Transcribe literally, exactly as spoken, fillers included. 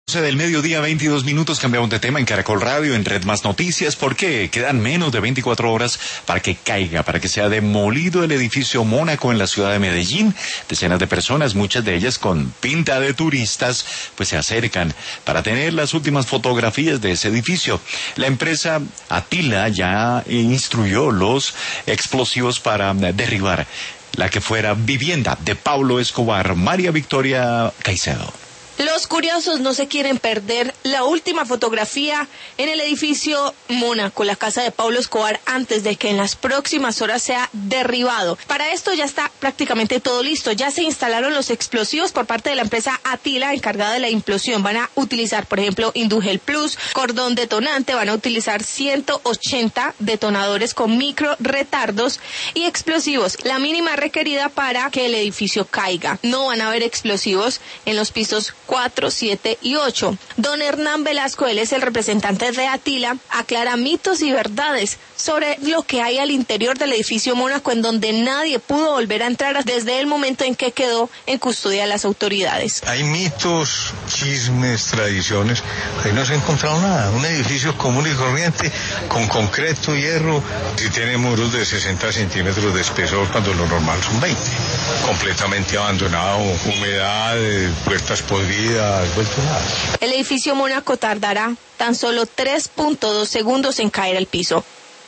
Del mediodía, veintidós minutos, cambiamos de tema en Caracol Radio, en Red Más Noticias, porque quedan menos de veinticuatro horas para que caiga, para que sea demolido el edificio Mónaco en la ciudad de Medellín. Decenas de personas, muchas de ellas con pinta de turistas, pues se acercan para tener las últimas fotografías de ese edificio. La empresa Atila ya instruyó los explosivos para derribar la que fuera vivienda de Pablo Escobar. María Victoria Caicedo. Los curiosos no se quieren perder la última fotografía en el edificio Mónaco, la casa de Pablo Escobar, antes de que en las próximas horas sea derribado. Para esto ya está prácticamente todo listo. Ya se instalaron los explosivos por parte de la empresa Atila, encargada de la implosión. Van a utilizar, por ejemplo, Indugel Plus, cordón detonante, van a utilizar ciento ochenta detonadores con micro retardos y explosivos, la mínima requerida para que el edificio caiga. No van a haber explosivos en los pisos cuatro, siete y ocho. Don Hernán Velasco, él es el representante de Atila, aclara mitos y verdades sobre lo que hay al interior del edificio Mónaco, en donde nadie pudo volver a entrar desde el momento en que quedó en custodia de las autoridades. Hay mitos, chismes, tradiciones. Ahí no se ha encontrado nada. Un edificio común y corriente, con concreto, hierro, si tiene muros de sesenta centímetros de espesor, cuando lo normal son veinte. Completamente abandonado, humedad, puertas podridas. El edificio Mónaco tardará tan solo tres punto dos segundos en caer al piso.